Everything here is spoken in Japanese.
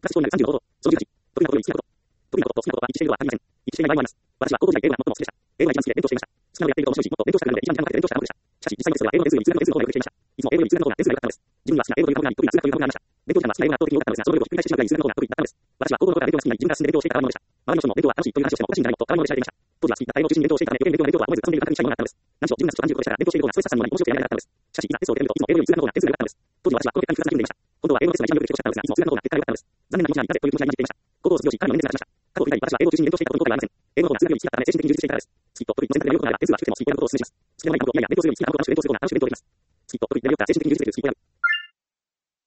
ガス症になる35度。その18。得意なことより好きなこと。得意なことと好きなことは一致しているとは限りません。一致していない場合もあります。私は高校時代英語が最も好きでした。英語が一番好きで勉強していました。好きなのでやっていると面白いし、もっと勉強したくなるので一番時間かけて勉強したいのでした。しかし、実際のテストは英語の点数より数学の点数の方がよくできていました。いつも英語より数学の方が点数が良かったのです。自分には好きな英語という科目があり、得意な数学という科目がありました。勉強時間は好きな英語が圧倒的に多かったのですが、その能力をひっくり返してしまうぐらい数学の方が得意だったのです。私は高校の頃から勉強が好きになり、自分が進んで勉強をしていたからなのでした。周りの人も勉強は楽しいという話をしてもおかしいんじゃないのと絡みを知られていました。当時は好きだった英語を中心に勉強をしていたため、余計に勉強とは思えず遊んでいる感覚にしたいものがあったのです。何しろ自分が30個でしたら勉強している方がストレス発散のように面白くてやりたかったのです。しかし、いざテストを受けるといつも英語より数学の方が点数が良かったのです。当時は私はこの結果に複雑な気分でいました。本当は英語のテストが一番よくできてほしかったのですが、いつも数学の方が結果が良かったのです。残念な気持ちになり、なぜという気持ちが今じっていました。高校を卒業し、神の年齢が経ちました。過去を振り返り、私は英語を中心に勉強していたことに後悔はありません。英語の方が数学より好きだったため、精神的に充実していたからです。スキッと得意の選択で良いことがあれば点数は低くても好きということをお勧めします。好きでもない科目をいやいや勉強するより好きな科目を楽しく勉強することが楽しく勉強できます。スキッと得意で良くて精神的に充実しているスキッと選ぶ。